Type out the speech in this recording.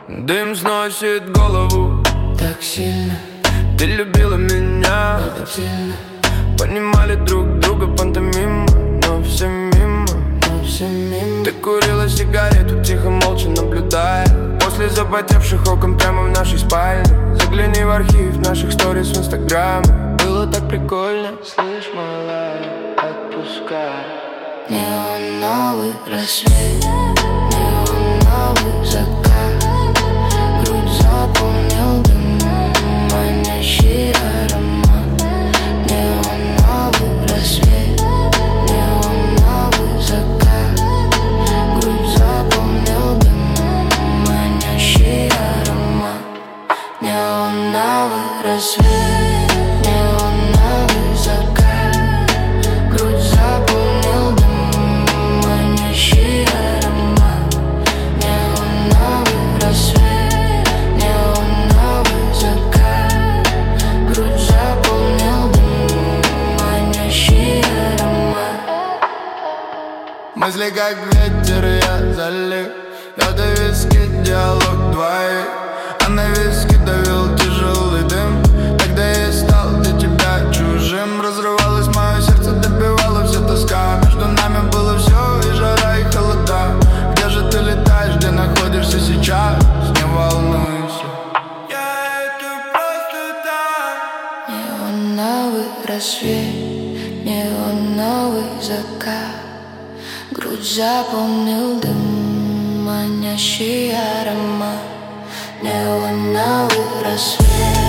Дым сносит голову так сильно. Ты любила меня так сильно. Понимали друг друга пантомимо, но все мимо, Ты курила сигарету, тихо, молча наблюдая после запотевших окон прямо в нашей спальне. Загляни в архив наших сторис в инстаграме. Было так прикольно. Слышь, малая, отпускай. Неоновый рассвет, неоновый закат. Грудь заполнил дым, манящий аромат. Неоновый рассвет, неоновый закат. Грудь заполнил дым, манящий аромат. Неоновый рассвет. Мысли как ветер, я залив. Я до виски, диалог двоих. А на виски давил тяжелый дым. Тогда я стал для тебя чужим. Разрывалось мое сердце, добивала вся тоска. Между нами было все, и жара, и холода. Где же ты летаешь, где находишься сейчас? Не волнуйся, это просто так. Неоновый рассвет, неоновый закат. Грудь заполнил дым, манящий аромат. Неоновый рассвет.